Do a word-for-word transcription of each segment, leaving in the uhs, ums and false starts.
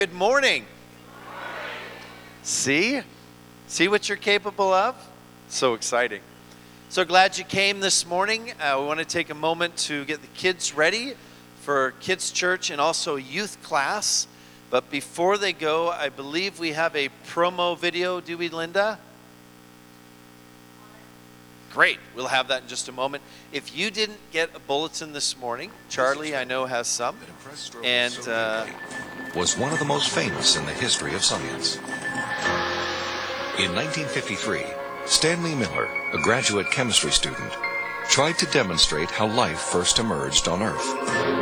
Good morning. See? See what you're capable of? So exciting. So glad you came this morning. Uh, we want to take a moment to get the kids ready for kids' church and also youth class. But before they go, I believe we have a promo video. Do we, Linda? Great. We'll have that in just a moment. If you didn't get a bulletin this morning, Charlie, I know, has some. And uh, was one of the most famous in the history of science. In nineteen fifty-three, Stanley Miller, a graduate chemistry student, tried to demonstrate how life first emerged on Earth.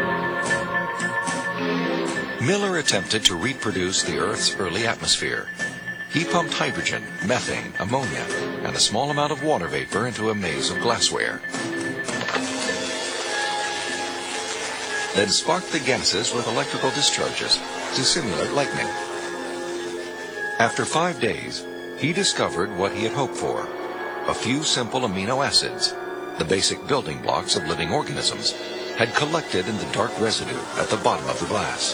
Miller attempted to reproduce the Earth's early atmosphere. He pumped hydrogen, methane, ammonia, and a small amount of water vapor into a maze of glassware. Then sparked the gases with electrical discharges to simulate lightning. After five days, he discovered what he had hoped for: a few simple amino acids, the basic building blocks of living organisms, had collected in the dark residue at the bottom of the glass.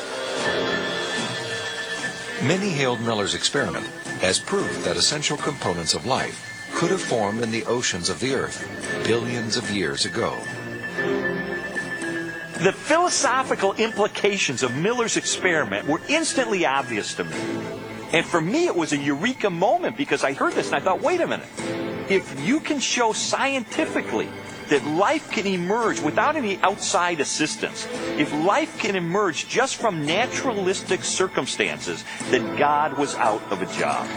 Many hailed Miller's experiment as proof that essential components of life could have formed in the oceans of the Earth billions of years ago. The philosophical implications of Miller's experiment were instantly obvious to me. And for me, it was a eureka moment, because I heard this and I thought, wait a minute. If you can show scientifically that life can emerge without any outside assistance, if life can emerge just from naturalistic circumstances, then God was out of a job.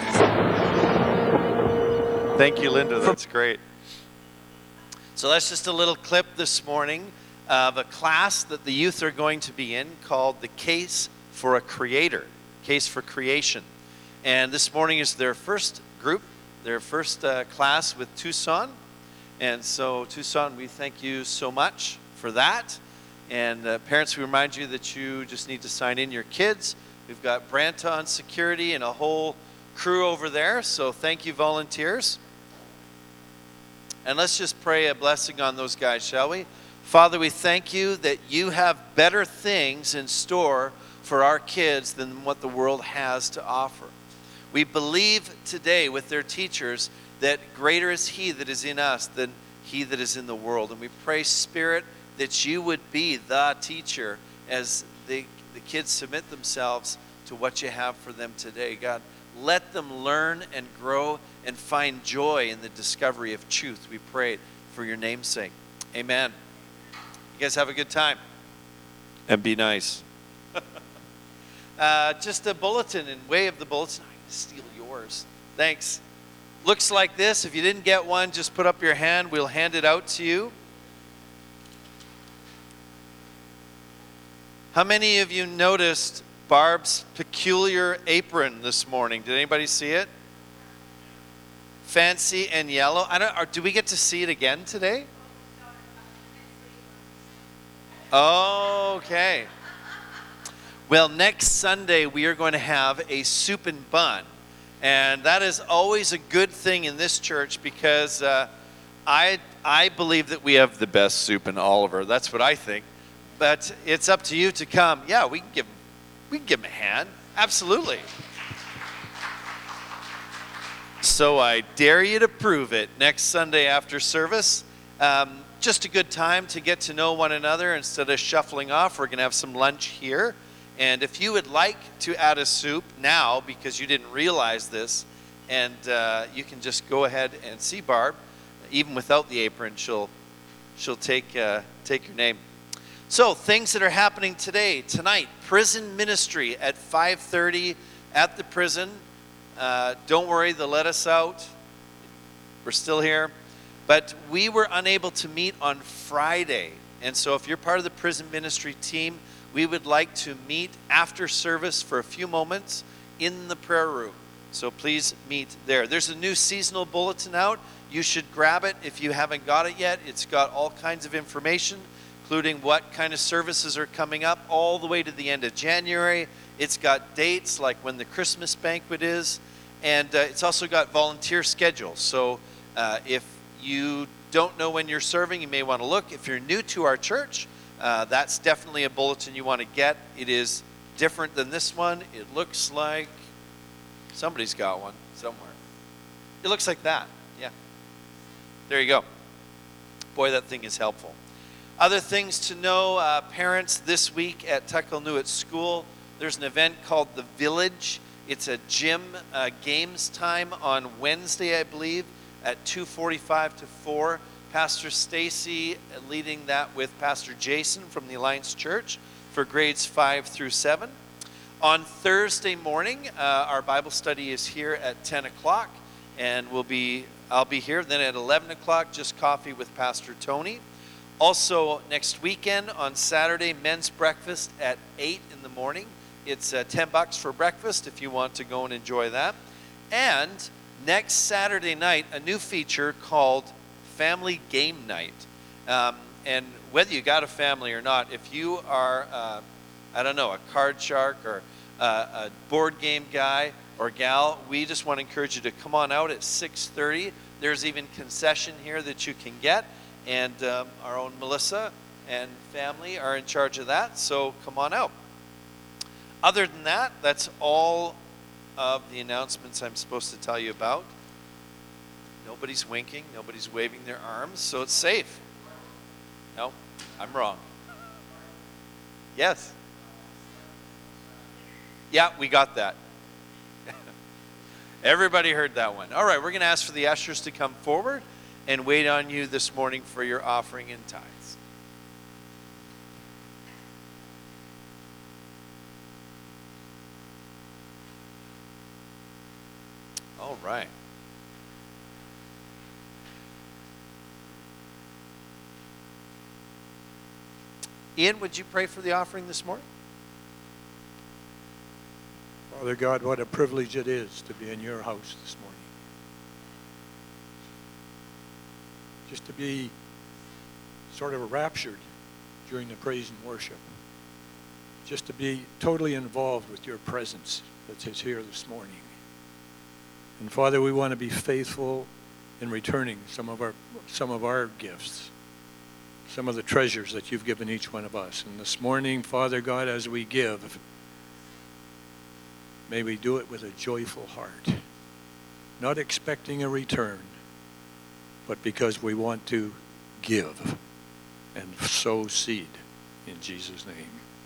Thank you, Linda. That's great. So that's just a little clip this morning of a class that the youth are going to be in called The Case for a Creator, Case for Creation. And this morning is their first group, their first uh, class with Tucson. And so, Tucson, we thank you so much for that. And uh, parents, we remind you that you just need to sign in your kids. We've got Branta on security and a whole crew over there. So thank you, volunteers. And let's just pray a blessing on those guys, shall we? Father, we thank you that you have better things in store for our kids than what the world has to offer. We believe today with their teachers that greater is he that is in us than he that is in the world. And we pray, Spirit, that you would be the teacher as they, the kids submit themselves to what you have for them today. God, let them learn and grow and find joy in the discovery of truth. We pray for your name's sake. Amen. You guys have a good time. And be nice. uh, just a bulletin in way of the bulletin. I can steal yours. Thanks. Looks like this. If you didn't get one, just put up your hand. We'll hand it out to you. How many of you noticed Barb's peculiar apron this morning? Did anybody see it? Fancy and yellow. I don't. Or do we get to see it again today? Okay. Well, next Sunday we are going to have a soup and bun. And that is always a good thing in this church, because uh, I I believe that we have the best soup in Oliver. That's what I think. But it's up to you to come. Yeah, we can give we can give them a hand. Absolutely. So I dare you to prove it next Sunday after service. Um, just a good time to get to know one another instead of shuffling off. We're going to have some lunch here. And if you would like to add a soup now, because you didn't realize this, and uh, you can just go ahead and see Barb, even without the apron, she'll she'll take uh, take your name. So things that are happening today, tonight, prison ministry at five thirty at the prison. Uh, don't worry, they'll let us out. We're still here, but we were unable to meet on Friday, and so if you're part of the prison ministry team, we would like to meet after service for a few moments in the prayer room. So please meet there. There's a new seasonal bulletin out. You should grab it if you haven't got it yet. It's got all kinds of information, including what kind of services are coming up all the way to the end of January. It's got dates like when the Christmas banquet is. And uh, it's also got volunteer schedules. So uh, if you don't know when you're serving, you may want to look. If you're new to our church, Uh, that's definitely a bulletin you want to get. It is different than this one. It looks like somebody's got one somewhere. It looks like that. Yeah. There you go. Boy, that thing is helpful. Other things to know, uh, parents, this week at Tuckalnuit School, there's an event called The Village. It's a gym uh, games time on Wednesday, I believe, at two forty-five to four. Pastor Stacy leading that with Pastor Jason from the Alliance Church for grades five through seven. On Thursday morning, uh, our Bible study is here at ten o'clock, and we'll be I'll be here. Then at eleven o'clock, just coffee with Pastor Tony. Also, next weekend on Saturday, men's breakfast at eight in the morning. It's uh, ten bucks for breakfast if you want to go and enjoy that. And next Saturday night, a new feature called Family Game Night. Um, and whether you got a family or not, if you are, uh, I don't know, a card shark or uh, a board game guy or gal, we just want to encourage you to come on out at six thirty. There's even concession here that you can get. And um, our own Melissa and family are in charge of that, so come on out. Other than that, that's all of the announcements I'm supposed to tell you about. Nobody's winking, nobody's waving their arms, so it's safe. No, I'm wrong. Yes. Yeah, we got that. Everybody heard that one. All right, we're going to ask for the ushers to come forward and wait on you this morning for your offering and tithes. All right. Ian, would you pray for the offering this morning? Father God, what a privilege it is to be in your house this morning. Just to be sort of raptured during the praise and worship. Just to be totally involved with your presence that is here this morning. And Father, we want to be faithful in returning some of our some of our gifts, some of the treasures that you've given each one of us. And this morning, Father God, as we give, may we do it with a joyful heart, not expecting a return, but because we want to give and sow seed in Jesus' name.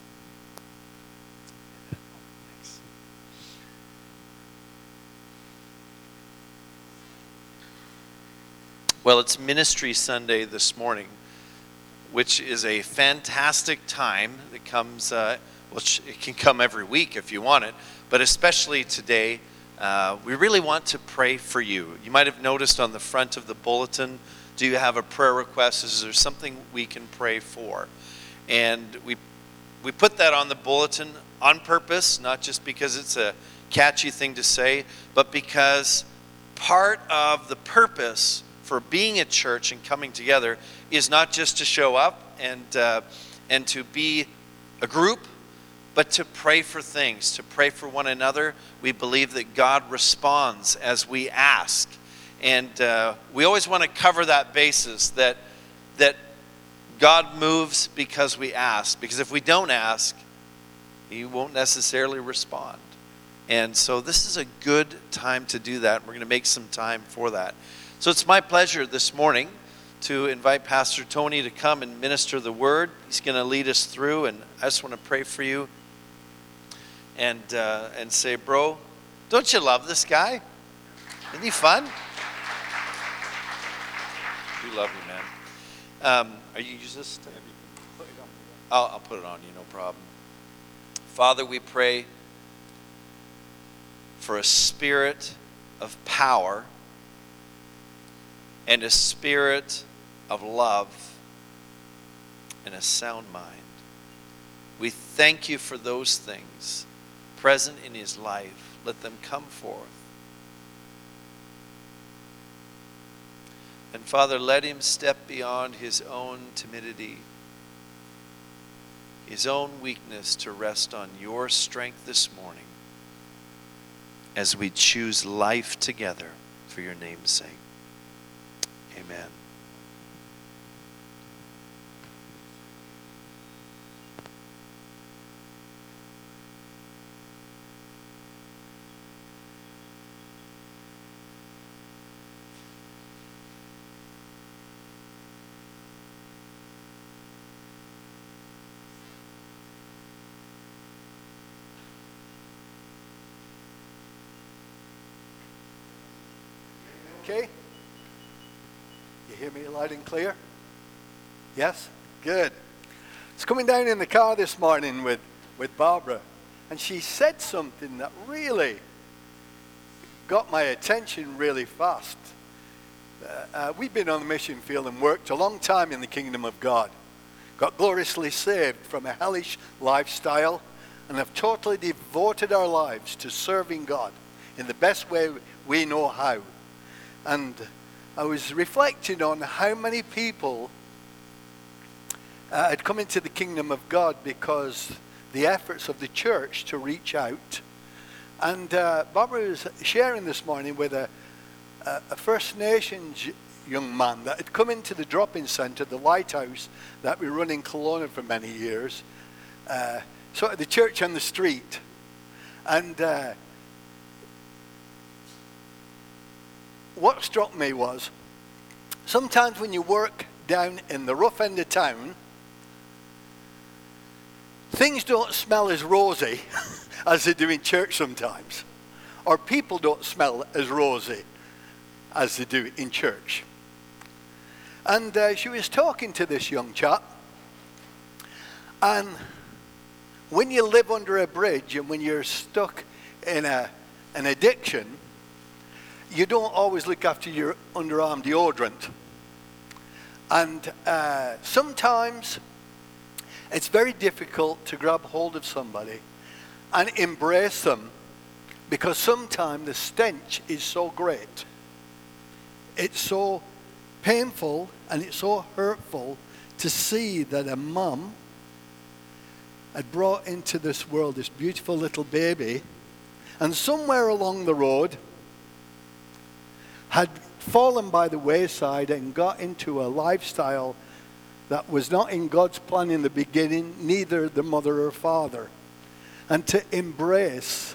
Well, it's Ministry Sunday this morning, which is a fantastic time that comes, uh, well, it can come every week if you want it, but especially today, uh, we really want to pray for you. You might have noticed on the front of the bulletin, do you have a prayer request? Is there something we can pray for? And we we put that on the bulletin on purpose, not just because it's a catchy thing to say, but because part of the purpose for being at church and coming together is not just to show up and uh, and to be a group, but to pray for things, to pray for one another. We believe that God responds as we ask. And uh, we always want to cover that basis, that that God moves because we ask. Because if we don't ask, he won't necessarily respond. And so this is a good time to do that. We're going to make some time for that. So it's my pleasure this morning to invite Pastor Tony to come and minister the word. He's going to lead us through, and I just want to pray for you and uh, and say, bro, don't you love this guy? Isn't he fun? We love you, man. Um, are you use this? I'll, I'll put it on you, no problem. Father, we pray for a spirit of power and a spirit of love and a sound mind. We thank you for those things present in his life. Let them come forth. And Father, let him step beyond his own timidity, his own weakness, to rest on your strength this morning as we choose life together for your name's sake. Amen. okay? You hear me loud and clear? Yes? Good. I was coming down in the car this morning with, with Barbara, and she said something that really got my attention really fast. Uh, uh, we've been on the mission field and worked a long time in the kingdom of God. Got gloriously saved from a hellish lifestyle and have totally devoted our lives to serving God in the best way we know how. And I was reflecting on how many people uh, had come into the kingdom of God because the efforts of the church to reach out. And uh, Barbara was sharing this morning with a, a First Nations young man that had come into the drop-in centre, the lighthouse that we run in Kelowna for many years, uh, sort of the church on the street. And uh, what struck me was, sometimes when you work down in the rough end of town, things don't smell as rosy as they do in church sometimes. Or people don't smell as rosy as they do in church. And uh, she was talking to this young chap. And when you live under a bridge and when you're stuck in a, an addiction, you don't always look after your underarm deodorant. And uh, sometimes it's very difficult to grab hold of somebody and embrace them because sometimes the stench is so great. It's so painful and it's so hurtful to see that a mum had brought into this world this beautiful little baby, and somewhere along the road had fallen by the wayside and got into a lifestyle that was not in God's plan in the beginning, neither the mother or father. And to embrace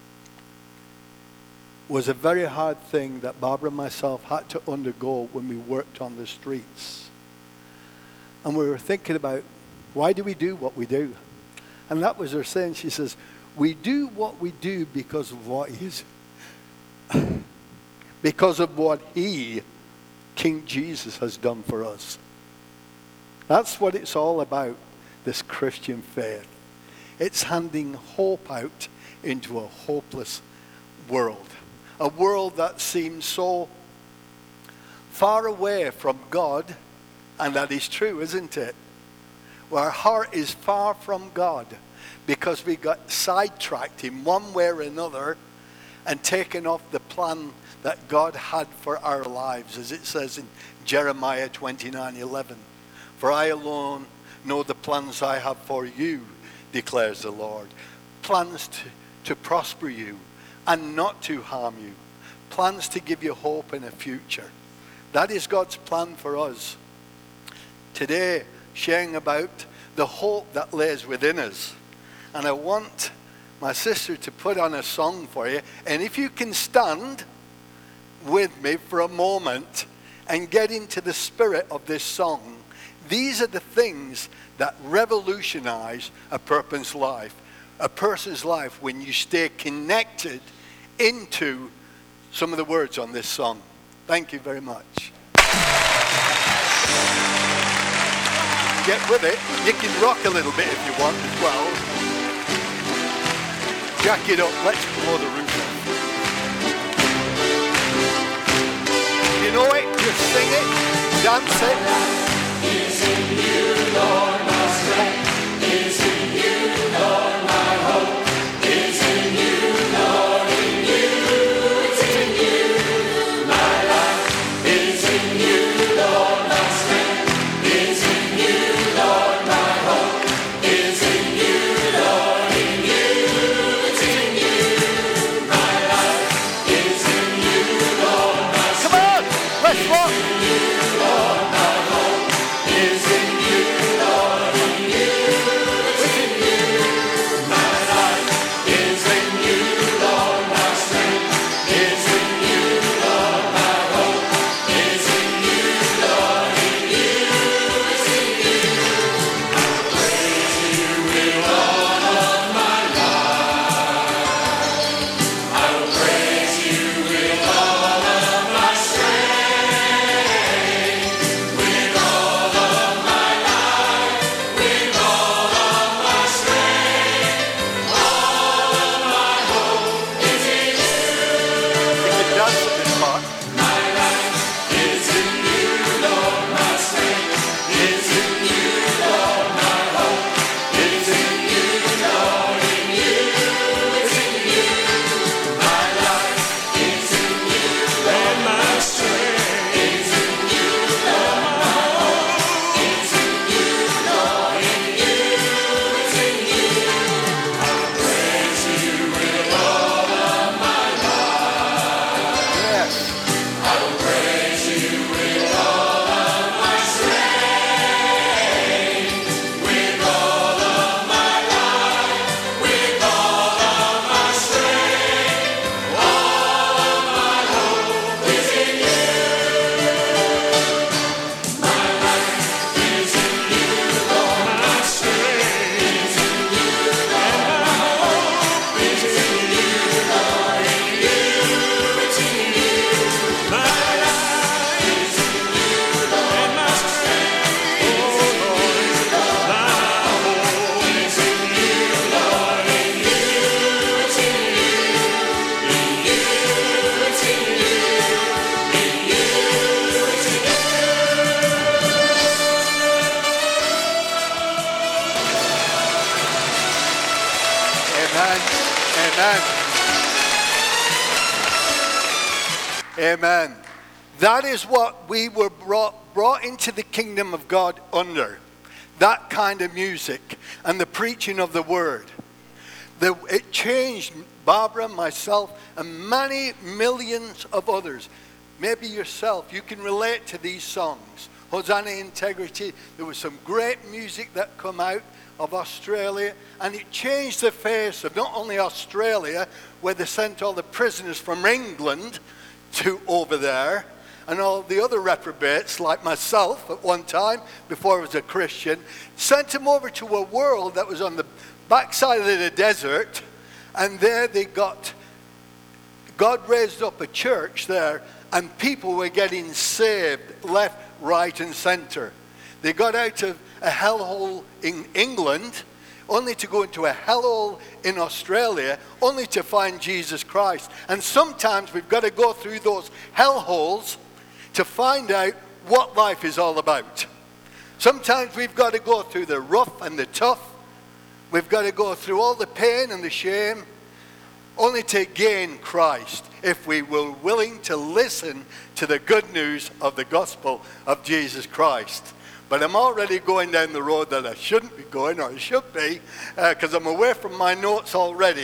was a very hard thing that Barbara and myself had to undergo when we worked on the streets. And we were thinking about, why do we do what we do? And that was her saying. She says, we do what we do because of what he's, because of what he, King Jesus, has done for us. That's what it's all about, this Christian faith. It's handing hope out into a hopeless world. A world that seems so far away from God, and that is true, isn't it? Our heart is far from God because we got sidetracked in one way or another and taken off the plan that God had for our lives, as it says in Jeremiah twenty-nine eleven. For I alone know the plans I have for you, declares the Lord. Plans to, to prosper you and not to harm you. Plans to give you hope in a future. That is God's plan for us. Today, sharing about the hope that lays within us. And I want my sister to put on a song for you. And if you can stand with me for a moment and get into the spirit of this song, these are the things that revolutionize a person's life. A person's life when you stay connected into some of the words on this song. Thank you very much. Get with it. You can rock a little bit if you want as well. Jack it up. Let's blow the roof off. You know it? Just sing it. Dance it. Is in you, Lord, my strength. Is in you, Lord, my hope. Is in you, Lord, in you. It's in you, my life. Is in you, Lord, my strength. Is in you, Lord, my hope. Is in you, Lord, in you. It's in you, my life. Is in you, Lord, my strength. Come on, let's rock. Is in you, Lord, in you, it's in you. Amen. That is what we were brought, brought into the kingdom of God under. That kind of music and the preaching of the word. The, it changed Barbara, myself, and many millions of others. Maybe yourself, you can relate to these songs. Hosanna Integrity, there was some great music that come out of Australia, and it changed the face of not only Australia, where they sent all the prisoners from England to over there, and all the other reprobates like myself at one time, before I was a Christian, sent them over to a world that was on the backside of the desert, and there they got, God raised up a church there, and people were getting saved left, right, and center. They got out of a hellhole in England, only to go into a hellhole in Australia, only to find Jesus Christ. And sometimes we've got to go through those hellholes to find out what life is all about. Sometimes we've got to go through the rough and the tough. We've got to go through all the pain and the shame, only to gain Christ if we were willing to listen to the good news of the gospel of Jesus Christ. But I'm already going down the road that I shouldn't be going, or I should be, because uh, I'm away from my notes already.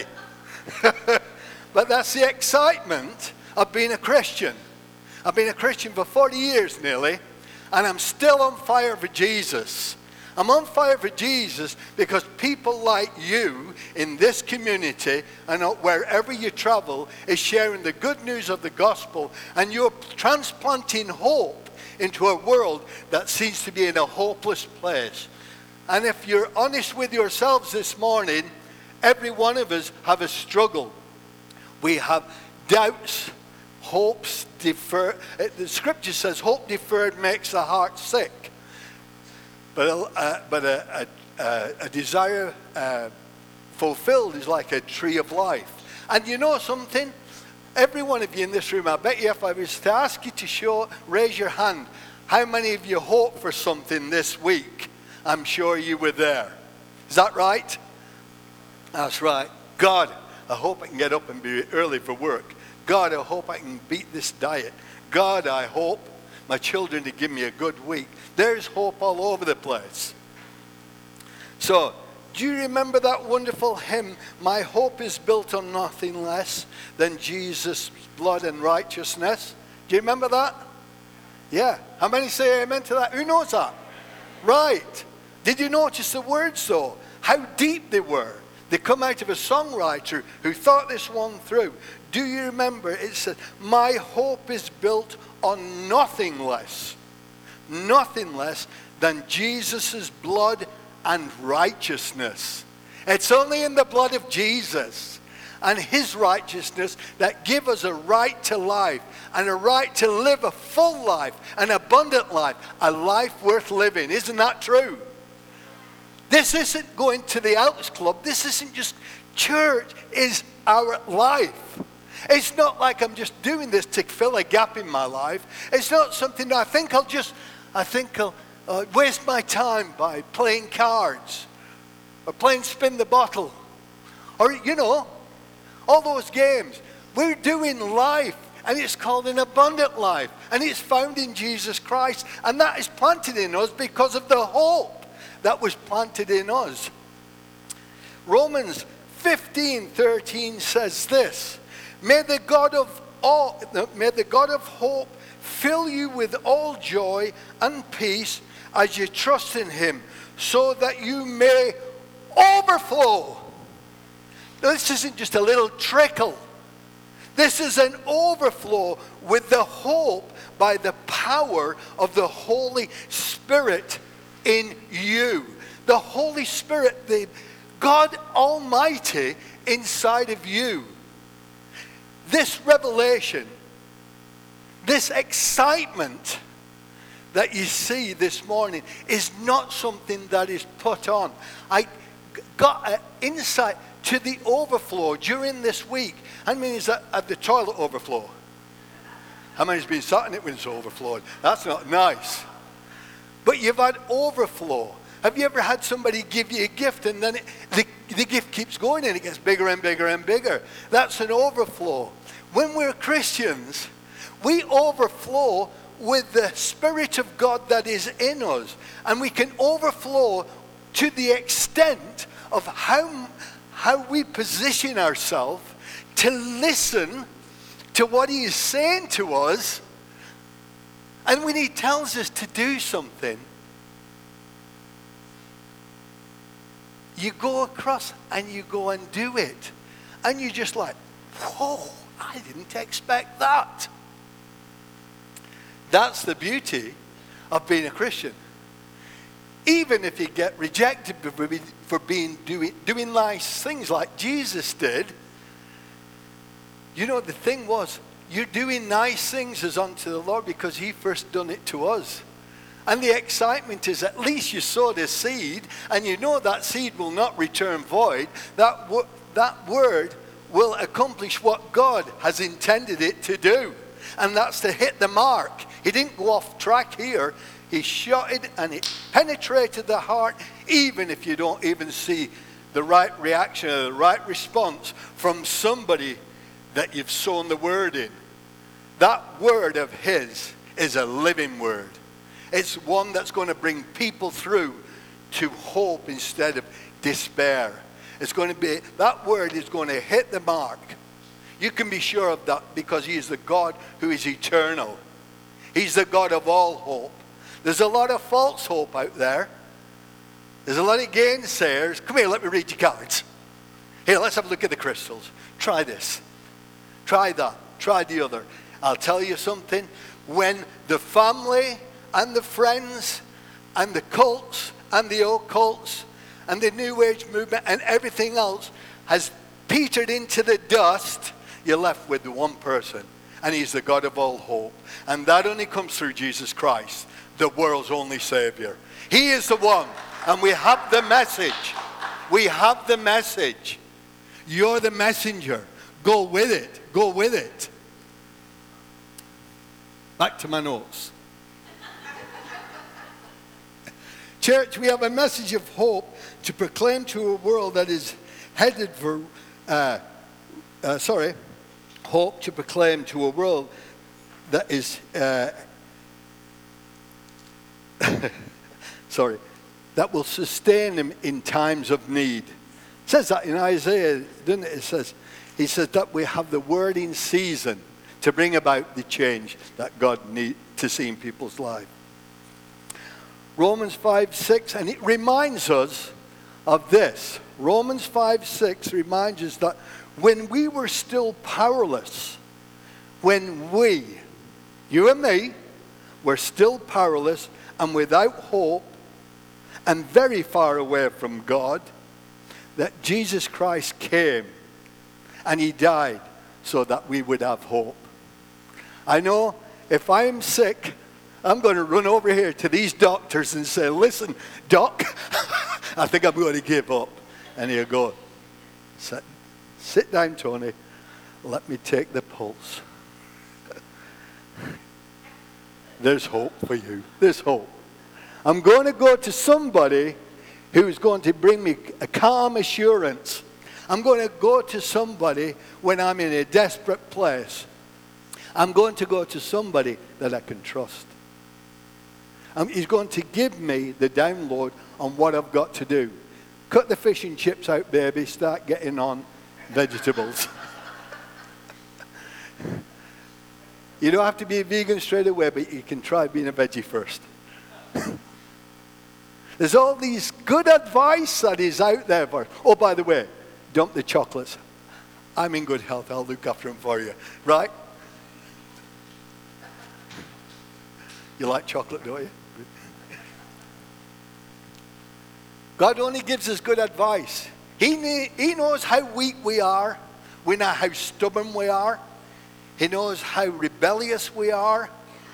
But that's the excitement of being a Christian. I've been a Christian for forty years nearly, and I'm still on fire for Jesus. I'm on fire for Jesus because people like you in this community and wherever you travel is sharing the good news of the gospel, and you're transplanting hope into a world that seems to be in a hopeless place. And if you're honest with yourselves this morning, every one of us have a struggle. We have doubts, hopes deferred. The scripture says hope deferred makes the heart sick. But a, uh, but a, a, a desire uh, fulfilled is like a tree of life. And you know something? Every one of you in this room, I bet you if I was to ask you to show, raise your hand, how many of you hope for something this week? I'm sure you were there. Is that right? That's right. God, I hope I can get up and be early for work. God, I hope I can beat this diet. God, I hope my children to give me a good week. There's hope all over the place. So, do you remember that wonderful hymn, My Hope is Built on Nothing Less Than Jesus' Blood and Righteousness? Do you remember that? Yeah. How many say amen to that? Who knows that? Right. Did you notice the words though? How deep they were. They come out of a songwriter who thought this one through. Do you remember it said, my hope is built on nothing less, nothing less than Jesus' blood and righteousness. It's only in the blood of Jesus and his righteousness that give us a right to life and a right to live a full life, an abundant life, a life worth living. Isn't that true? This isn't going to the Elks Club. This isn't just church. It's our life. It's not like I'm just doing this to fill a gap in my life. It's not something that I think I'll just, I think I'll uh, waste my time by playing cards or playing spin the bottle or, you know, all those games. We're doing life, and it's called an abundant life, and it's found in Jesus Christ, and that is planted in us because of the hope that was planted in us. Romans fifteen thirteen says this, May the God of all, may the God of hope fill you with all joy and peace as you trust in him, so that you may overflow. Now, this isn't just a little trickle. This is an overflow with the hope by the power of the Holy Spirit in you. The Holy Spirit, the God Almighty inside of you. This revelation, this excitement that you see this morning is not something that is put on. I got an insight to the overflow during this week. How many is that at the toilet overflow? How many has been sat in it when it's overflowed? That's not nice. But you've had overflow. Have you ever had somebody give you a gift and then it, the, the gift keeps going and it gets bigger and bigger and bigger? That's an overflow. When we're Christians, We overflow with the Spirit of God that is in us. And we can overflow to the extent of how, how we position ourselves to listen to what he is saying to us. And when he tells us to do something, you go across and you go and do it. And you're just like, whoa, I didn't expect that. That's the beauty of being a Christian. Even if you get rejected for being, for being doing, doing nice things like Jesus did, you know, the thing was, you're doing nice things as unto the Lord because he first done it to us. And the excitement is at least you sowed a seed, and you know that seed will not return void. That, wo- that word will accomplish what God has intended it to do. And that's to hit the mark. He didn't go off track here. He shot it and it penetrated the heart, even if you don't even see the right reaction or the right response from somebody that you've sown the word in. That word of his is a living word. It's one that's going to bring people through to hope instead of despair. It's going to be, that word is going to hit the mark. You can be sure of that because he is the God who is eternal. He's the God of all hope. There's a lot of false hope out there. There's a lot of gainsayers. Come here, let me read your cards. Here, let's have a look at the crystals. Try this. Try that. Try the other. I'll tell you something. When the family and the friends and the cults and the occults and the New Age movement and everything else has petered into the dust, you're left with the one person. And he's the God of all hope. And that only comes through Jesus Christ, the world's only Savior. He is the one. And we have the message. We have the message. You're the messenger. Go with it. Go with it. Back to my notes. Church, we have a message of hope to proclaim to a world that is headed for, uh, uh, sorry, hope to proclaim to a world that is, uh, sorry, that will sustain them in times of need. It says that in Isaiah, doesn't it? It says, he says that we have the word in season to bring about the change that God needs to see in people's lives. Romans five six, and it reminds us of this. Romans five six reminds us that when we were still powerless, when we, you and me, were still powerless and without hope and very far away from God, that Jesus Christ came and he died so that we would have hope. I know if I'm sick, I'm going to run over here to these doctors and say, listen, doc, I think I'm going to give up. And he'll go, sit, sit down, Tony. Let me take the pulse. There's hope for you. There's hope. I'm going to go to somebody who's going to bring me a calm assurance. I'm going to go to somebody when I'm in a desperate place. I'm going to go to somebody that I can trust. Um, he's going to give me the download on what I've got to do. Cut the fish and chips out, baby. Start getting on vegetables. You don't have to be a vegan straight away, but you can try being a veggie first. There's all these good advice that is out there for. Oh, by the way, dump the chocolates. I'm in good health. I'll look after them for you. Right? You like chocolate, don't you? God only gives us good advice. He, he knows how weak we are. We know how stubborn we are. He knows how rebellious we are.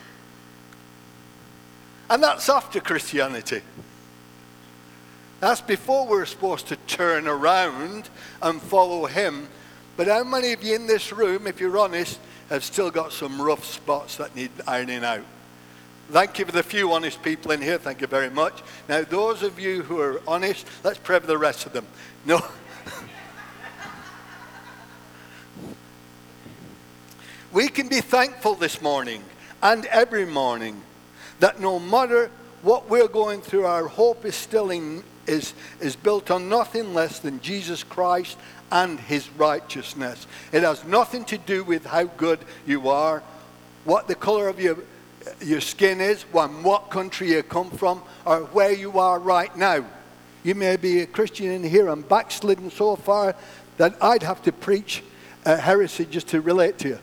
And that's after Christianity. That's before we're supposed to turn around and follow him. But how many of you in this room, if you're honest, have still got some rough spots that need ironing out? Thank you for the few honest people in here. Thank you very much. Now, those of you who are honest, let's pray for the rest of them. No. We can be thankful this morning and every morning that no matter what we're going through, our hope is still in, is, is built on nothing less than Jesus Christ and his righteousness. It has nothing to do with how good you are, what the color of your, your skin is, from what country you come from, or where you are right now. You may be a Christian in here and backslidden so far that I'd have to preach a heresy just to relate to you.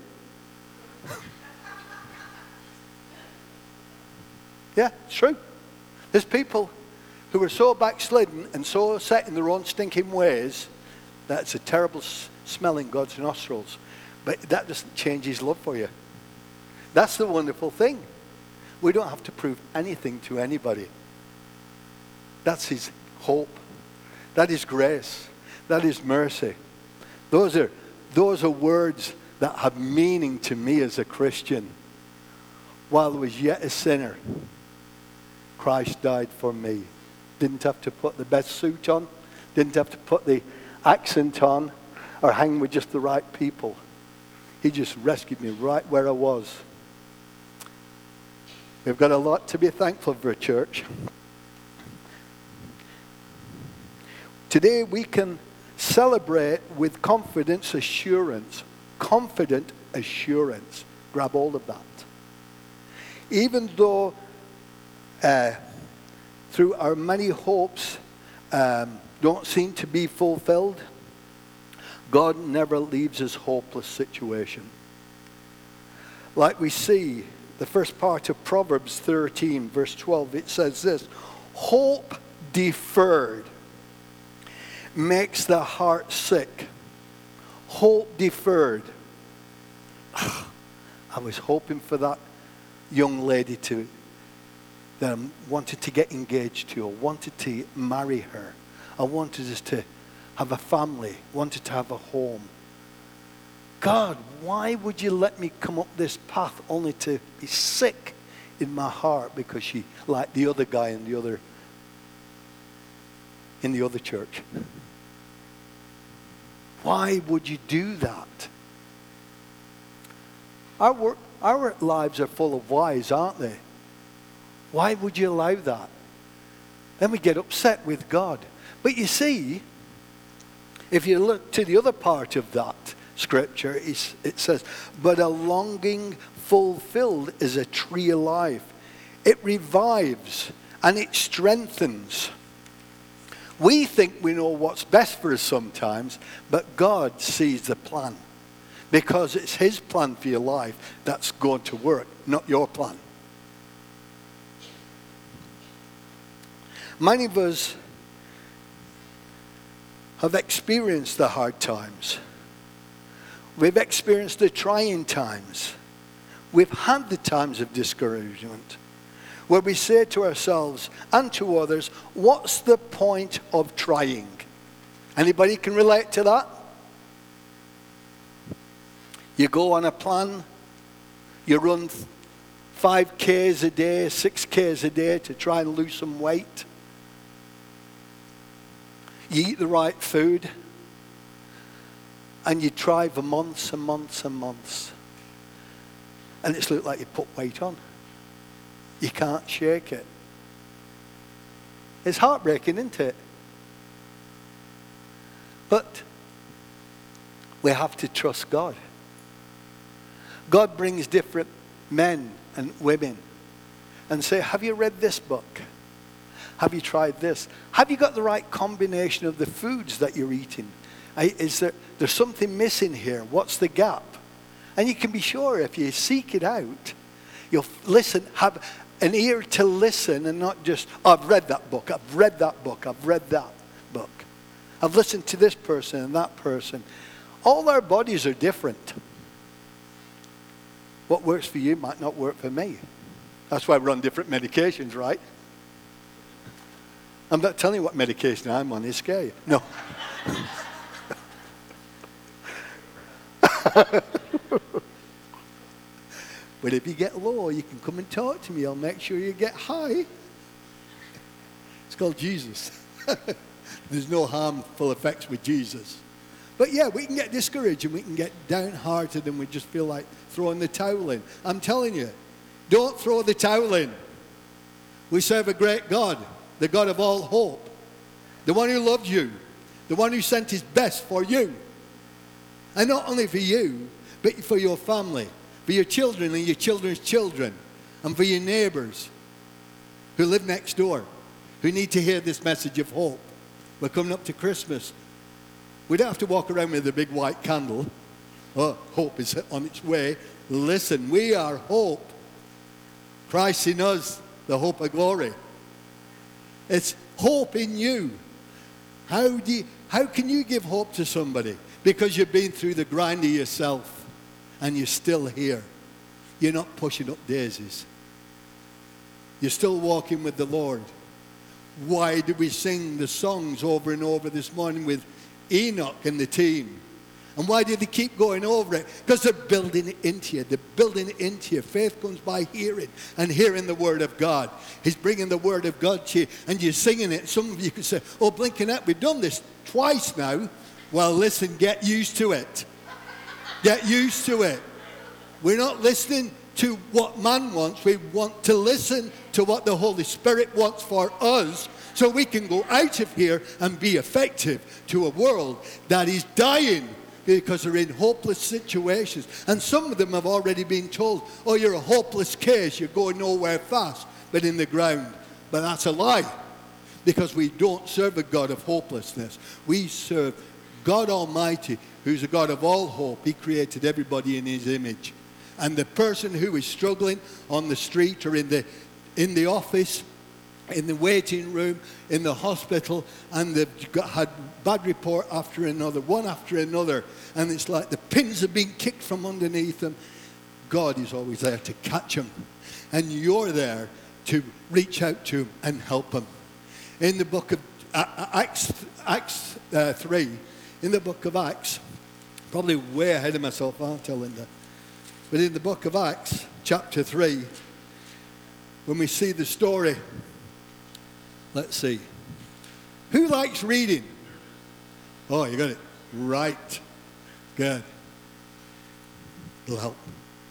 Yeah, it's true. There's people who are so backslidden and so set in their own stinking ways that it's a terrible smell in God's nostrils. But that doesn't change his love for you. That's the wonderful thing. We don't have to prove anything to anybody. That's his hope. That is grace. That is mercy. Those are, those are words that have meaning to me as a Christian. While I was yet a sinner, Christ died for me. Didn't have to put the best suit on. Didn't have to put the accent on or hang with just the right people. He just rescued me right where I was. We've got a lot to be thankful for, church. Today we can celebrate with confidence assurance. Confident assurance. Grab hold of that. Even though uh, through our many hopes um, don't seem to be fulfilled, God never leaves us hopeless situation. Like we see the first part of Proverbs thirteen, verse twelve, it says this: hope deferred makes the heart sick. Hope deferred. I was hoping for that young lady to that I wanted to get engaged to. I wanted to marry her. I wanted us to have a family. Wanted to have a home. God, why would you let me come up this path only to be sick in my heart because she liked the other guy in the other in the other church? Why would you do that? Our, our lives are full of whys, aren't they? Why would you allow that? Then we get upset with God. But you see, if you look to the other part of that scripture, it says, but a longing fulfilled is a tree of life. It revives and it strengthens. We think we know what's best for us sometimes, but God sees the plan. Because it's his plan for your life that's going to work, not your plan. Many of us have experienced the hard times. We've experienced the trying times. We've had the times of discouragement where we say to ourselves and to others, what's the point of trying? Anybody can relate to that? You go on a plan, you run five Ks a day, six Ks a day to try and lose some weight. You eat the right food, and you try for months and months and months. And it's looked like you put weight on. You can't shake it. It's heartbreaking, isn't it? But we have to trust God. God brings different men and women and say, have you read this book? Have you tried this? Have you got the right combination of the foods that you're eating? Is there there's something missing here? What's the gap? And you can be sure if you seek it out, you'll listen, have an ear to listen and not just, oh, I've read that book, I've read that book, I've read that book. I've listened to this person and that person. All our bodies are different. What works for you might not work for me. That's why we're on different medications, right? I'm not telling you what medication I'm on, it's scary. No. But if you get low, you can come and talk to me. I'll make sure you get high. It's called Jesus. There's no harmful effects with Jesus. But yeah, we can get discouraged and we can get downhearted and we just feel like throwing the towel in. I'm telling you, don't throw the towel in. We serve a great God, the God of all hope, the one who loved you, the one who sent his best for you. And not only for you, but for your family, for your children and your children's children, and for your neighbors who live next door, who need to hear this message of hope. We're coming up to Christmas. We don't have to walk around with a big white candle. Oh, hope is on its way. Listen, we are hope. Christ in us, the hope of glory. It's hope in you. How do you, how can you give hope to somebody? Because you've been through the grinder yourself and you're still here. You're not pushing up daisies. You're still walking with the Lord. Why do we sing the songs over and over this morning with Enoch and the team? And why do they keep going over it? Because they're building it into you. They're building it into you. Faith comes by hearing and hearing the word of God. He's bringing the word of God to you and you're singing it. Some of you could say, oh, blinking out, we've done this twice now. Well, listen, get used to it. Get used to it. We're not listening to what man wants. We want to listen to what the Holy Spirit wants for us so we can go out of here and be effective to a world that is dying because they're in hopeless situations. And some of them have already been told, oh, you're a hopeless case, you're going nowhere fast, but in the ground. But that's a lie, because we don't serve a God of hopelessness. We serve God Almighty, who's a God of all hope. He created everybody in his image. And the person who is struggling on the street or in the, in the office, in the waiting room, in the hospital, and they've got, had bad report after another, one after another, and it's like the pins are being kicked from underneath them. God is always there to catch them, and you're there to reach out to them and help them. In the book of Acts, Acts uh, three, in the book of Acts, probably way ahead of myself, aren't I, Linda? But in the book of Acts, chapter three, when we see the story, let's see. Who likes reading? Oh, you got it. Right. Good. It'll help.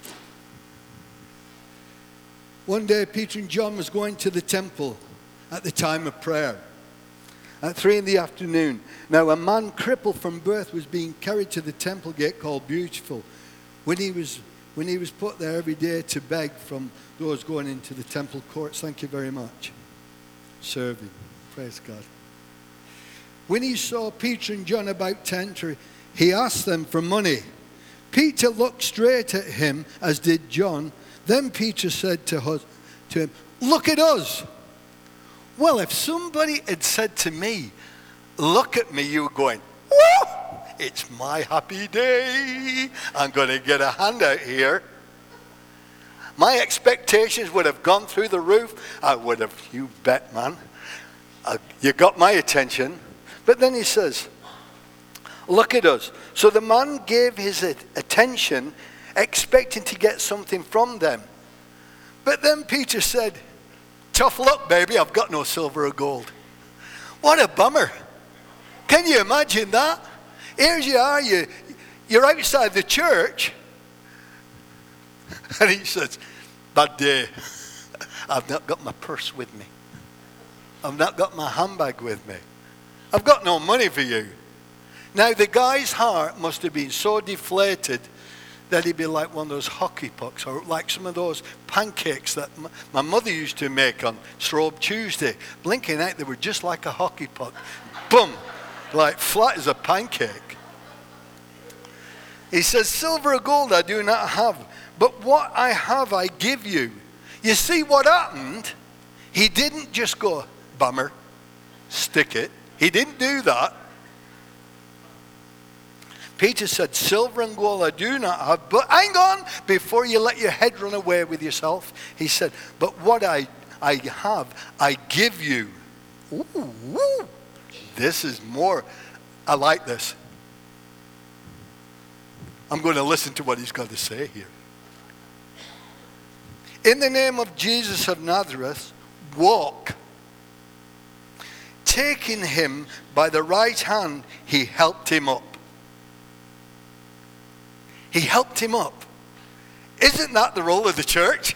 One day, Peter and John was going to the temple at the time of prayer. At three in the afternoon. Now, a man crippled from birth was being carried to the temple gate called Beautiful. When he was, when he was put there every day to beg from those going into the temple courts. Thank you very much. Serving. Praise God. When he saw Peter and John about to enter, he asked them for money. Peter looked straight at him, as did John. Then Peter said to, us, to him, look at us. Well, if somebody had said to me, look at me, you were going, woo, it's my happy day. I'm going to get a handout here. My expectations would have gone through the roof. I would have, you bet, man. Uh, you got my attention. But then he says, look at us. So the man gave his attention, expecting to get something from them. But then Peter said, tough luck, baby, I've got no silver or gold. What a bummer. Can you imagine that? Here you are, you, you're outside the church. And he says, bad day. I've not got my purse with me. I've not got my handbag with me. I've got no money for you. Now, the guy's heart must have been so deflated that he'd be like one of those hockey pucks, or like some of those pancakes that m- my mother used to make on Strobe Tuesday. Blinking out, they were just like a hockey puck. Boom! Like flat as a pancake. He says, silver or gold I do not have, but what I have I give you. You see what happened? He didn't just go, bummer, stick it. He didn't do that. Peter said, silver and gold I do not have, but hang on, before you let your head run away with yourself. He said, but what I, I have, I give you. Ooh, ooh, this is more, I like this. I'm going to listen to what he's got to say here. In the name of Jesus of Nazareth, walk. Taking him by the right hand, he helped him up. He helped him up. Isn't that the role of the church?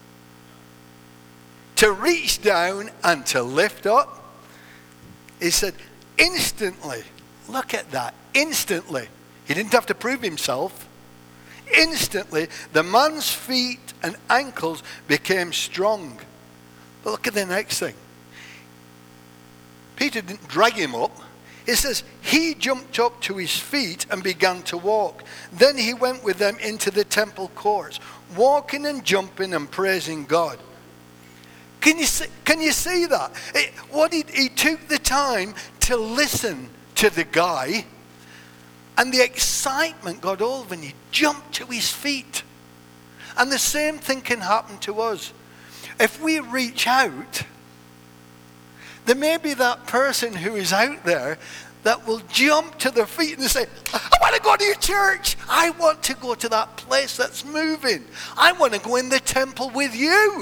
To reach down and to lift up. He said, instantly, look at that, instantly. He didn't have to prove himself. Instantly, the man's feet and ankles became strong. But look at the next thing. Peter didn't drag him up. It says, he jumped up to his feet and began to walk. Then he went with them into the temple courts, walking and jumping and praising God. Can you see, can you see that? It, what he, he took the time to listen to the guy, and the excitement got hold of him. He jumped to his feet. And the same thing can happen to us. If we reach out, there may be that person who is out there that will jump to their feet and say, I want to go to your church. I want to go to that place that's moving. I want to go in the temple with you.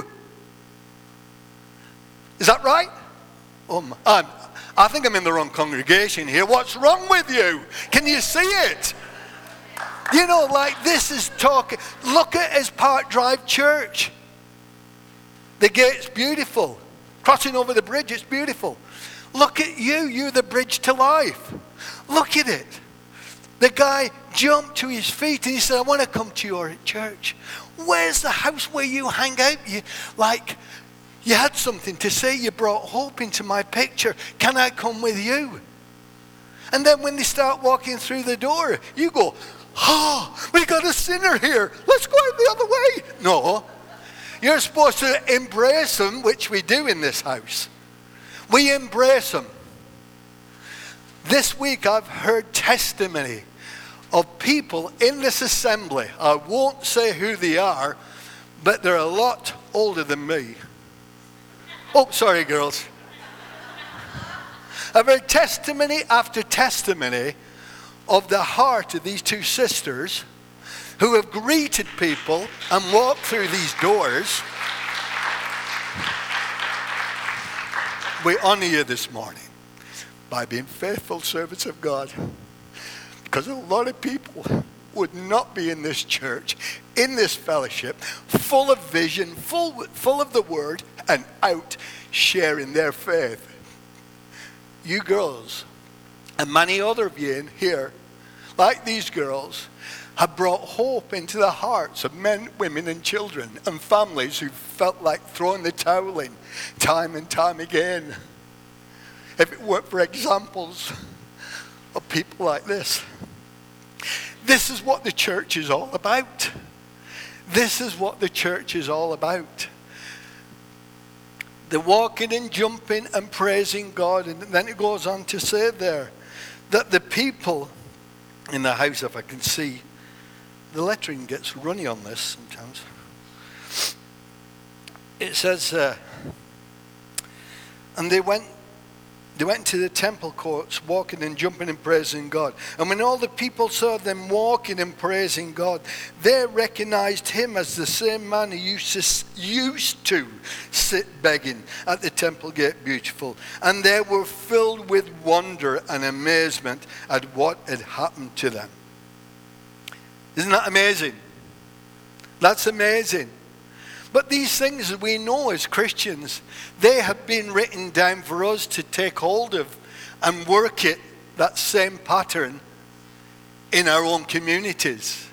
Is that right? Oh, I'm, I think I'm in the wrong congregation here. What's wrong with you? Can you see it? You know, like this is talking. Look at his Park Drive church. The gate's beautiful. Crossing over the bridge, it's beautiful. Look at you, you're the bridge to life. Look at it. The guy jumped to his feet and he said, I want to come to your church. Where's the house where you hang out? You, like, you had something to say. You brought hope into my picture. Can I come with you? And then when they start walking through the door, you go, oh, we got a sinner here. Let's go out the other way. No. You're supposed to embrace them, which we do in this house. We embrace them. This week I've heard testimony of people in this assembly. I won't say who they are, but they're a lot older than me. Oh, sorry, girls. I've heard testimony after testimony of the heart of these two sisters who have greeted people and walked through these doors. We honor you this morning by being faithful servants of God, because a lot of people would not be in this church, in this fellowship, full of vision, full, full of the word, and out sharing their faith. You girls, and many other of you in here, like these girls, have brought hope into the hearts of men, women, and children, and families who felt like throwing the towel in time and time again. If it weren't for examples of people like this. This is what the church is all about. This is what the church is all about. The walking and jumping and praising God. And then it goes on to say there that the people in the house, if I can see, the lettering gets runny on this sometimes. It says, uh, and they went, they went to the temple courts, walking and jumping and praising God. And when all the people saw them walking and praising God, they recognized him as the same man who used to, used to sit begging at the temple gate beautiful. And they were filled with wonder and amazement at what had happened to them. Isn't that amazing? That's amazing. But these things that we know as Christians, they have been written down for us to take hold of and work it, that same pattern, in our own communities.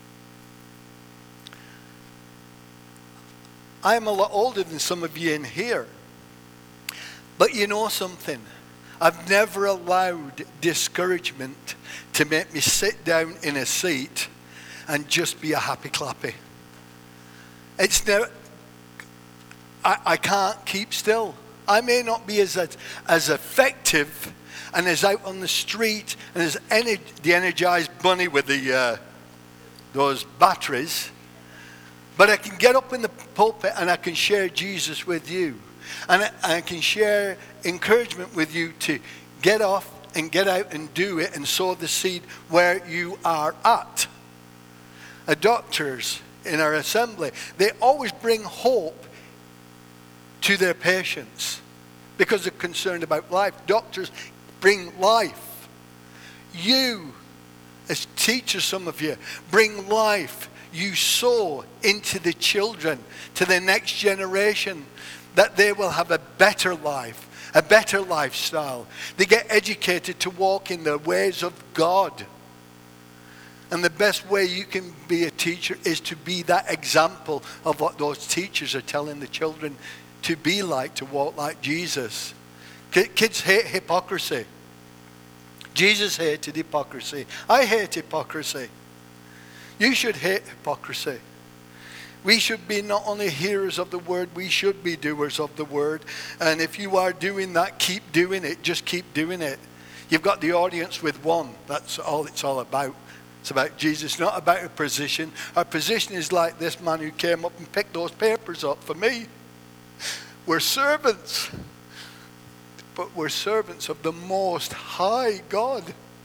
I am a lot older than some of you in here. But you know something? I've never allowed discouragement to make me sit down in a seat and just be a happy clappy. It's never, I, I can't keep still. I may not be as, as effective and as out on the street and as ener- the energized bunny with the uh, those batteries, but I can get up in the pulpit and I can share Jesus with you. And I, I can share encouragement with you to get off and get out and do it and sow the seed where you are at. Uh, doctors in our assembly, they always bring hope to their patients because they're concerned about life. Doctors bring life. You, as teachers, some of you, bring life. You sow into the children, to the next generation, that they will have a better life, a better lifestyle. They get educated to walk in the ways of God. And the best way you can be a teacher is to be that example of what those teachers are telling the children to be like, to walk like Jesus. Kids hate hypocrisy. Jesus hated hypocrisy. I hate hypocrisy. You should hate hypocrisy. We should be not only hearers of the word, we should be doers of the word. And if you are doing that, keep doing it. Just keep doing it. You've got the audience with one. That's all it's all about. It's about Jesus, not about a position. Our position is like this man who came up and picked those papers up for me. We're servants. But we're servants of the Most High God.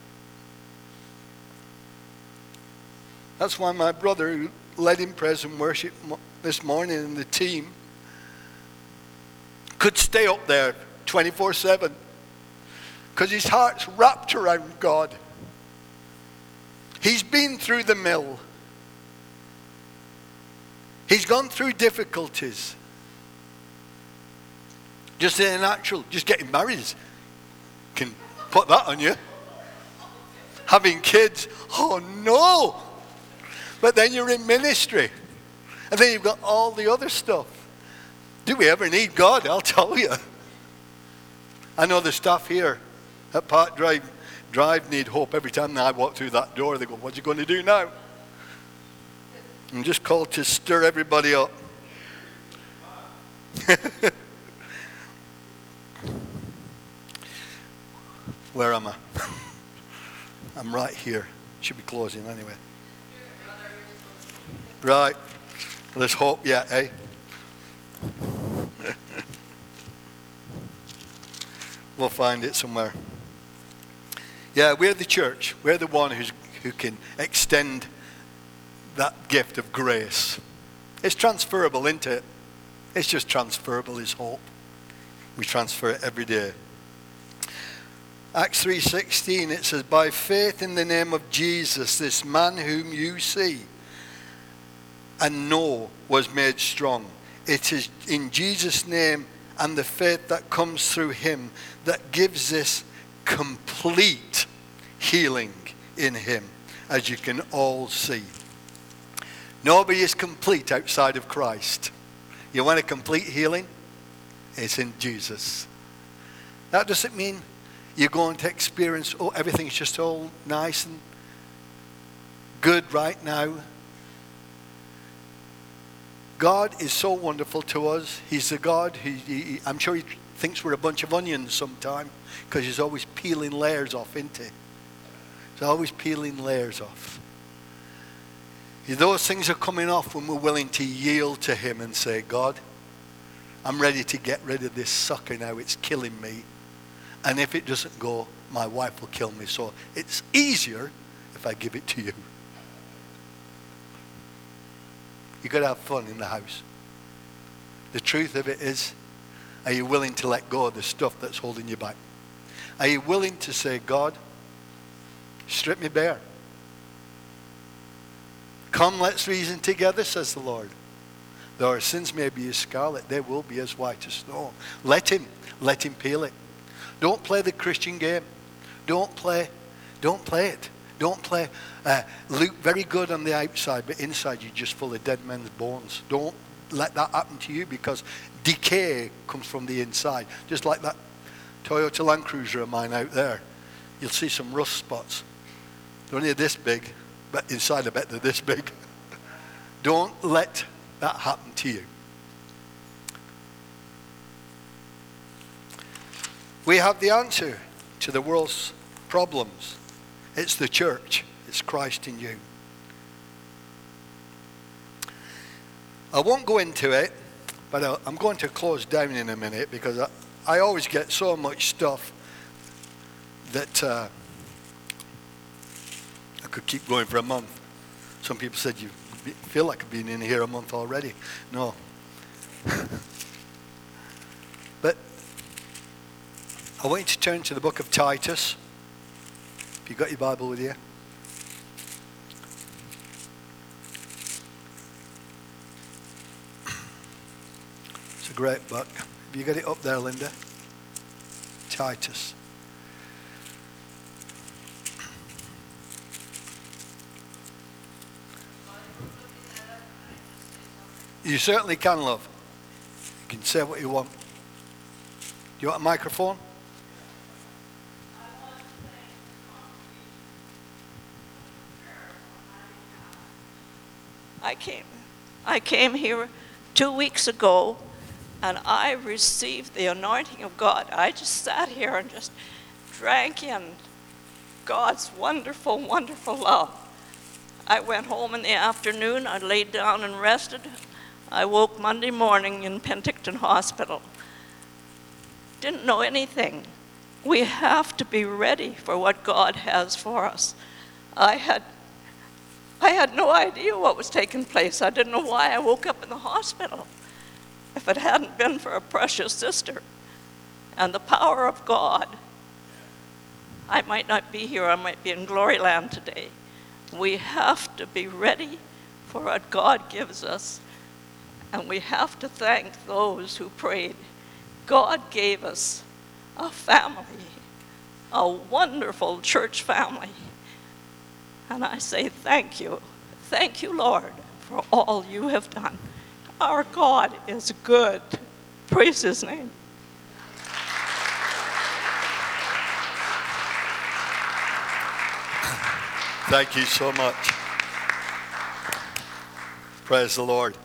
That's why my brother, who led in praise and worship this morning, and the team could stay up there twenty-four seven. Because his heart's wrapped around God. He's been through the mill. He's gone through difficulties. Just in a natural, just getting married can put that on you. Having kids, oh no. But then you're in ministry. And then you've got all the other stuff. Do we ever need God? I'll tell you. I know the staff here at Park Drive Drive need hope. Every time I walk through that door, they go, what are you going to do now? I'm just called to stir everybody up. Where am I? I'm right here. Should be closing anyway. Right. Let's hope, yeah, eh? We'll find it somewhere. Yeah, we're the church. We're the one who's, who can extend that gift of grace. It's transferable, isn't it? It's just transferable is hope. We transfer it every day. Acts three sixteen, it says, by faith in the name of Jesus, this man whom you see and know was made strong. It is in Jesus' name and the faith that comes through him that gives this complete healing in him, as you can all see. Nobody is complete outside of Christ. You want a complete healing? It's in Jesus. That doesn't mean you're going to experience, oh, everything's just all nice and good right now. God is so wonderful to us. He's the God who, he, I'm sure he thinks we're a bunch of onions sometime, because he's always peeling layers off, isn't he? He's always peeling layers off. Those things are coming off when we're willing to yield to him and say, God, I'm ready to get rid of this sucker now. It's killing me. And if it doesn't go, my wife will kill me. So it's easier if I give it to you. You've got to have fun in the house. The truth of it is, are you willing to let go of the stuff that's holding you back? Are you willing to say, God, strip me bare? Come, let's reason together, says the Lord. Though our sins may be as scarlet, they will be as white as snow. Let him, let him peel it. Don't play the Christian game. Don't play, don't play it. Don't play, uh, look very good on the outside, but inside you're just full of dead men's bones. Don't let that happen to you, because decay comes from the inside. Just like that Toyota Land Cruiser of mine out there. You'll see some rust spots. They're only this big, but inside I bet they're this big. Don't let that happen to you. We have the answer to the world's problems. It's the church. It's Christ in you. I won't go into it, but I'm going to close down in a minute, because I, I always get so much stuff that uh, I could keep going for a month. Some people said, you feel like I've been in here a month already. No. But I want you to turn to the book of Titus. If you've got your Bible with you. It's a great book. Have you got it up there, Linda? Titus. You certainly can, love. You can say what you want. Do you want a microphone? I came, I came here two weeks ago, and I received the anointing of God. I just sat here and just drank in God's wonderful, wonderful love. I went home in the afternoon. I laid down and rested. I woke Monday morning in Penticton Hospital. Didn't know anything. We have to be ready for what God has for us. I had I had no idea what was taking place. I didn't know why I woke up in the hospital. If it hadn't been for a precious sister and the power of God, I might not be here. I might be in Glory Land today. We have to be ready for what God gives us, and we have to thank those who prayed. God gave us a family, a wonderful church family. And I say thank you. Thank you, Lord, for all you have done. Our God is good. Praise his name. Thank you so much. Praise the Lord.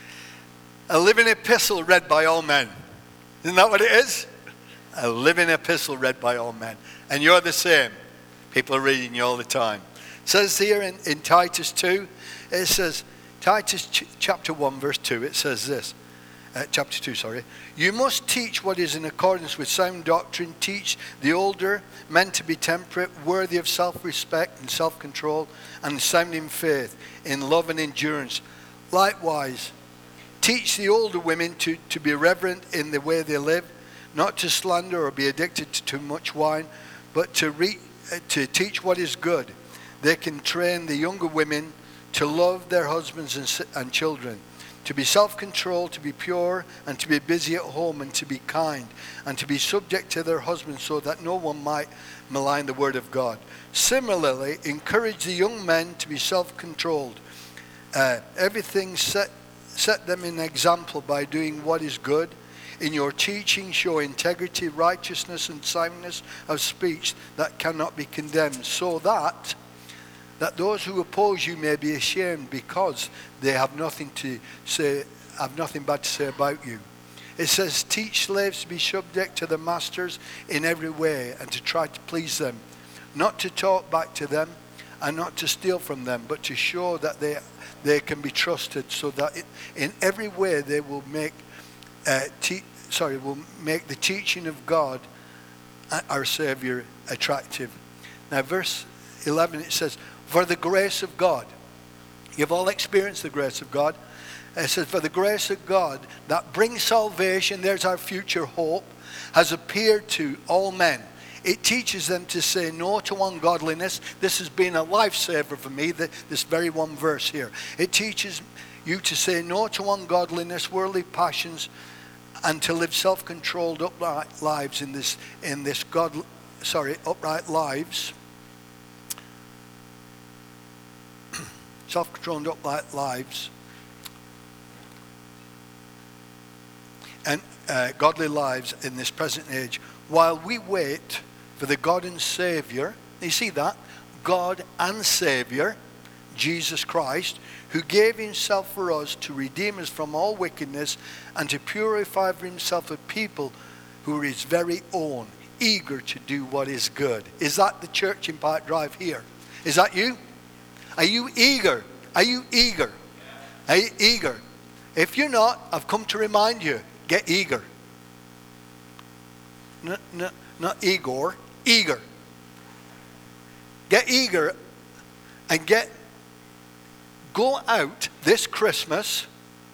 A living epistle read by all men. Isn't that what it is? A living epistle read by all men. And you're the same. People are reading you all the time. It says here in, in Titus two, it says, Titus ch- chapter one, verse two, it says this. Uh, chapter two, sorry. You must teach what is in accordance with sound doctrine. Teach the older men to be temperate, worthy of self-respect and self-control, and sound in faith, in love and endurance. Likewise, teach the older women to, to be reverent in the way they live, not to slander or be addicted to too much wine, but to, re, uh, to teach what is good. They can train the younger women to love their husbands and, and children, to be self-controlled, to be pure, and to be busy at home, and to be kind, and to be subject to their husbands, so that no one might malign the word of God. Similarly, encourage the young men to be self-controlled. Uh, everything set, set them an example by doing what is good. In your teaching, show integrity, righteousness, and soundness of speech that cannot be condemned, so that that those who oppose you may be ashamed, because they have nothing to say, have nothing bad to say about you. It says, teach slaves to be subject to their masters in every way, and to try to please them, not to talk back to them, and not to steal from them, but to show that they they can be trusted, so that it, in every way they will make uh, te- sorry will make the teaching of God, uh, our Savior, attractive. Now, verse eleven, it says, for the grace of God. You've all experienced the grace of God. It says, for the grace of God that brings salvation, there's our future hope, has appeared to all men. It teaches them to say no to ungodliness. This has been a lifesaver for me, this very one verse here. It teaches you to say no to ungodliness, worldly passions, and to live self-controlled, upright lives in this, in this God, sorry, upright lives. Self-controlled, upright lives, and uh, godly lives in this present age, while we wait for the God and Savior. You see that? God and Savior, Jesus Christ, who gave himself for us to redeem us from all wickedness and to purify for himself a people who are his very own, eager to do what is good. Is that the church in Park Drive here? Is that you? Are you eager? Are you eager? Are you eager? If you're not, I've come to remind you, get eager. Not, not, not Igor, eager. Get eager and get, go out this Christmas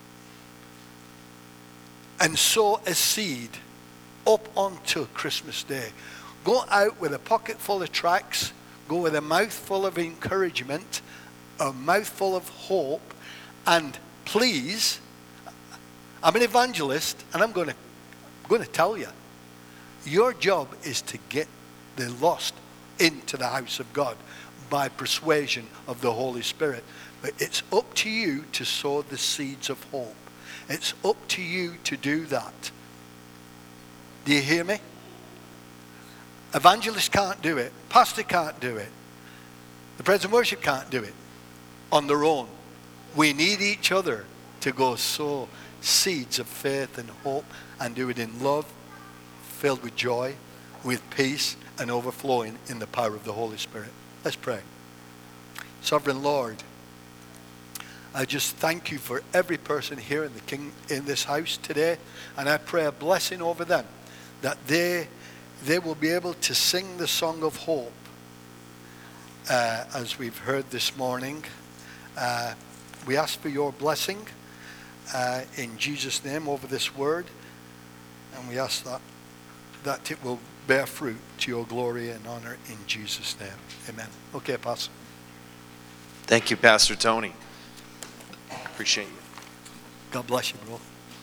and sow a seed up onto Christmas Day. Go out with a pocket full of tracts, go with a mouthful of encouragement, a mouthful of hope, and please, I'm an evangelist, and I'm going to going to tell you, your job is to get the lost into the house of God by persuasion of the Holy Spirit. But it's up to you to sow the seeds of hope. It's up to you to do that. Do you hear me? Evangelist can't do it. Pastor can't do it. The praise and worship can't do it on their own. We need each other to go sow seeds of faith and hope and do it in love, filled with joy, with peace, and overflowing in the power of the Holy Spirit. Let's pray. Sovereign Lord, I just thank you for every person here in the king in this house today, and I pray a blessing over them, that they they will be able to sing the song of hope uh, as we've heard this morning. Uh, we ask for your blessing uh, in Jesus' name over this word, and we ask that that it will bear fruit to your glory and honor in Jesus' name. Amen. Okay, Pastor. Thank you, Pastor Tony. Appreciate you. God bless you, bro.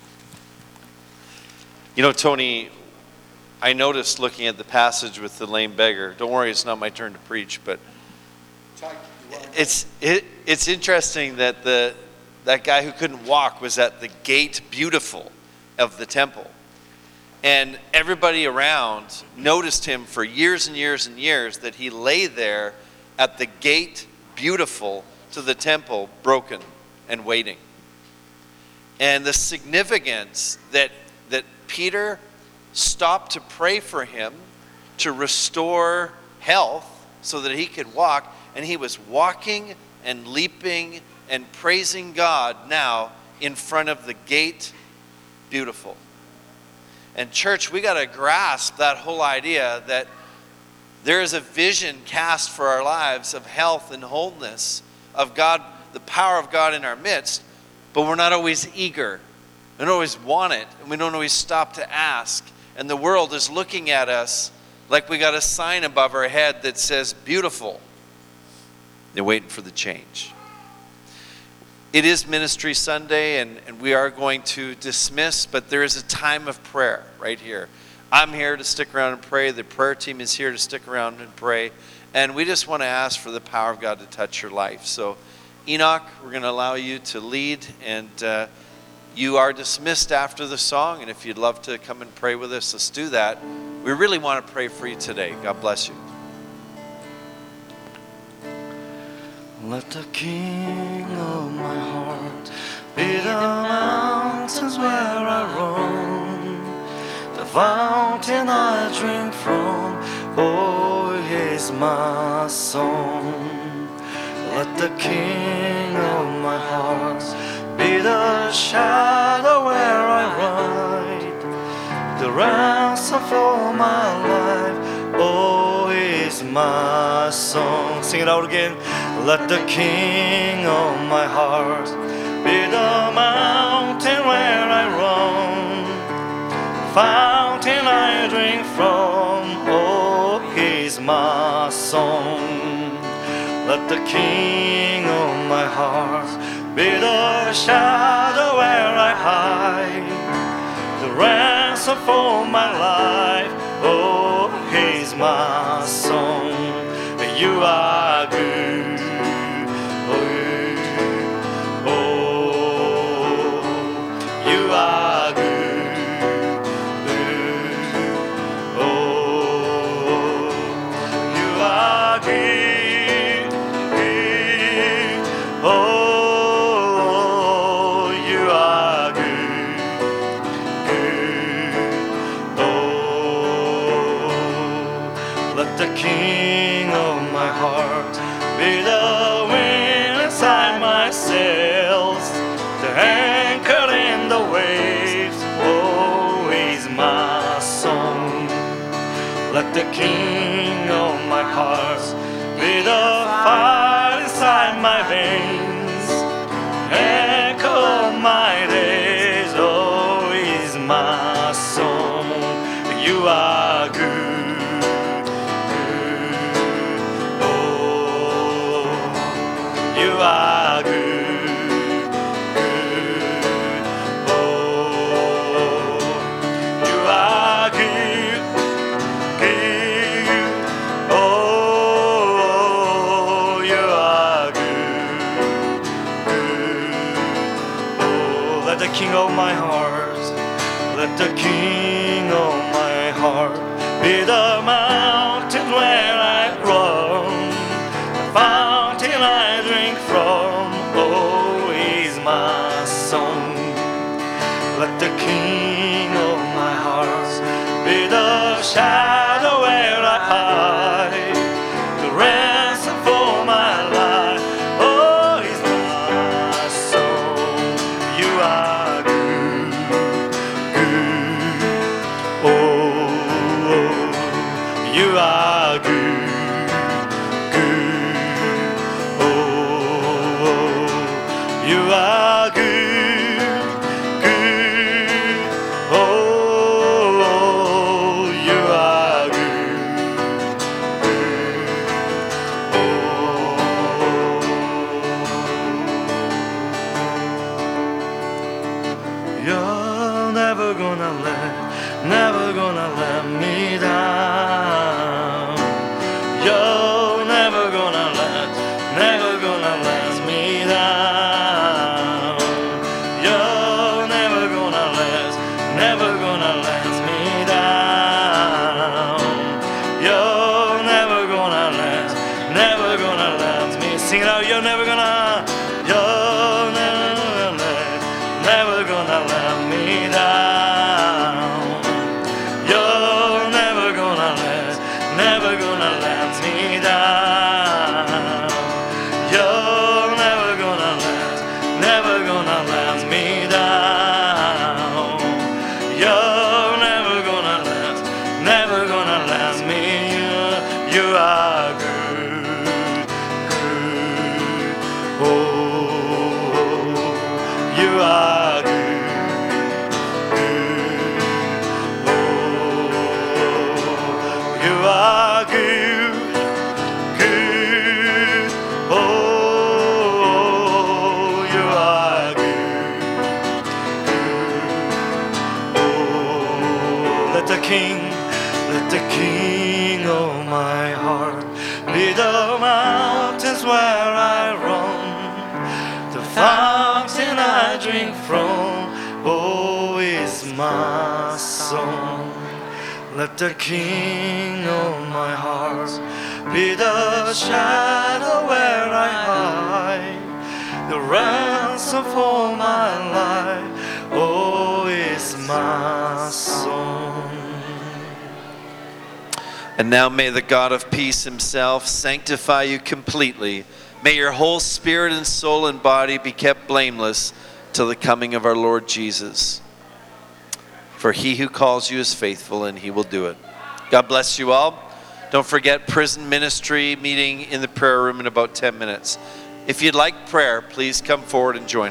You know, Tony, I noticed looking at the passage with the lame beggar. Don't worry, it's not my turn to preach, but it's it, it's interesting that the that guy who couldn't walk was at the gate beautiful of the temple. And everybody around noticed him for years and years and years, that he lay there at the gate beautiful to the temple, broken and waiting. And the significance that that Peter stopped to pray for him to restore health so that he could walk, and he was walking and leaping and praising God now in front of the gate beautiful. And church, we got to grasp that whole idea that there is a vision cast for our lives of health and wholeness, of God, the power of God in our midst, but we're not always eager. We don't always want it, and we don't always stop to ask. And the world is looking at us like we got a sign above our head that says beautiful. They're waiting for the change. It is Ministry Sunday, and, and we are going to dismiss, but there is a time of prayer right here. I'm here to stick around and pray. The prayer team is here to stick around and pray. And we just want to ask for the power of God to touch your life. So, Enoch, we're going to allow you to lead, and uh, you are dismissed after the song. And if you'd love to come and pray with us, let's do that. We really want to pray for you today. God bless you. Let the King of my heart be the mountains where I roam, the fountain I drink from, oh, He's my song. Let the King of my heart be the shadow where I ride, the ransom for my life, oh, He's my song. Sing it out again. Let the King of my heart be the mountain where I roam, fountain I drink from, oh, He's my song. Let the King of my heart be the shadow where I hide, the ransom for my life, oh, He's my song. You are good, oh, oh, you are good, oh, you are good, oh, you are good, good, oh, let the King of my heart be the wind inside my sails, the anchor in the waves, oh, He's my song. Let the King of my heart be the fire inside my veins, echo of my days, oh, He's my song. You are good. You are good, good, oh, King of my heart. Let the King of my heart be the mountain where I run, the fountain I drink from. Oh, he's my song. Let the King of my heart be the shadow where I hide, the ransom for my life. Oh, he's my soul. You are good, good. Oh, oh. You are good, good. Oh, oh. You are good, good. Oh, oh. You are good, good. Oh. You're never gonna let, never gonna let me down. You're never gonna let, never gonna let me down. You're never gonna let, never gonna let me down. You're never gonna let, never gonna let me sing it out. You're never gonna, you're never gonna let, never gonna let me down. You're never gonna let, never gonna let me down. You're never gonna let, never gonna let me down. You're never gonna let, never gonna let me. You are good, good. Oh, you are good, good. Oh, you are good, good. Oh, you are good, good. Oh, let the King, let the King of my heart be the mountains where I run, the fountain I drink from. Oh, is my song. Let the King of my heart be the shadow where I hide, the ransom for my life. Oh, is my song. And now may the God of peace himself sanctify you completely. May your whole spirit and soul and body be kept blameless till the coming of our Lord Jesus. For he who calls you is faithful, and he will do it. God bless you all. Don't forget prison ministry meeting in the prayer room in about ten minutes. If you'd like prayer, please come forward and join.